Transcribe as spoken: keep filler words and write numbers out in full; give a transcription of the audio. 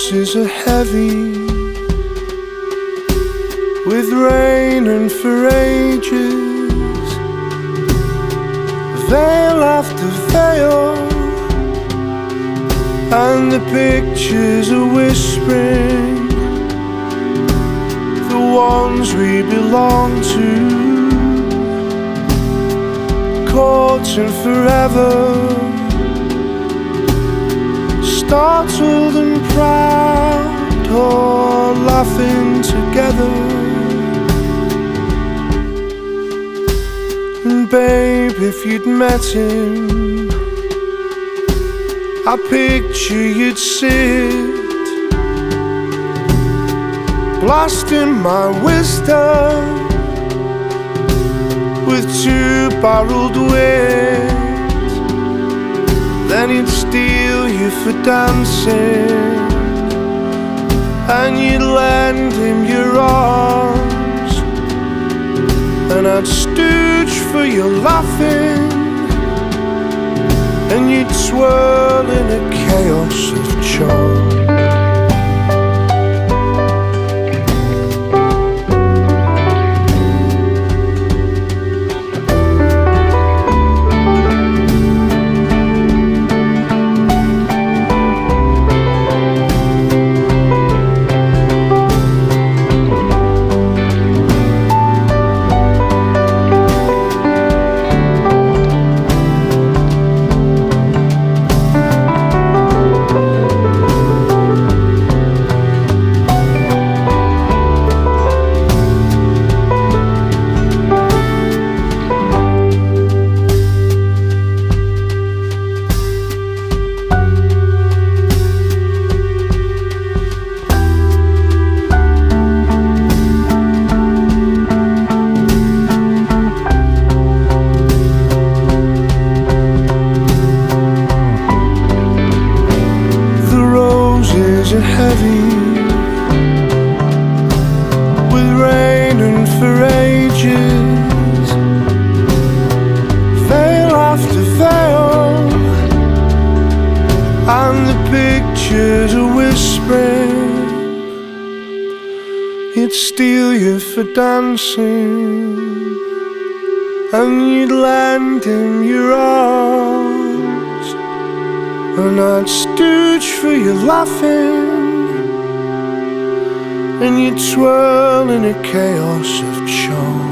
roses are heavy with rain and for ages, veil after veil, and the pictures are whispering the ones we belong to, caught in forever, startled and proud, or laughing together. And babe, if you'd met him, I picture you'd sit blasting my wisdom with two-barreled wit. Then he'd steal you for dancing, and you'd lend him your arms, and I'd stooge for your laughing, and you'd swirl in a chaos of charm. Are heavy with rain and for ages, veil after veil, and the pictures are whispering. He'd steal you for dancing, and you'd lend him your arms, and I'd stooge for your laughing, and you'd swirl in a chaos of charm.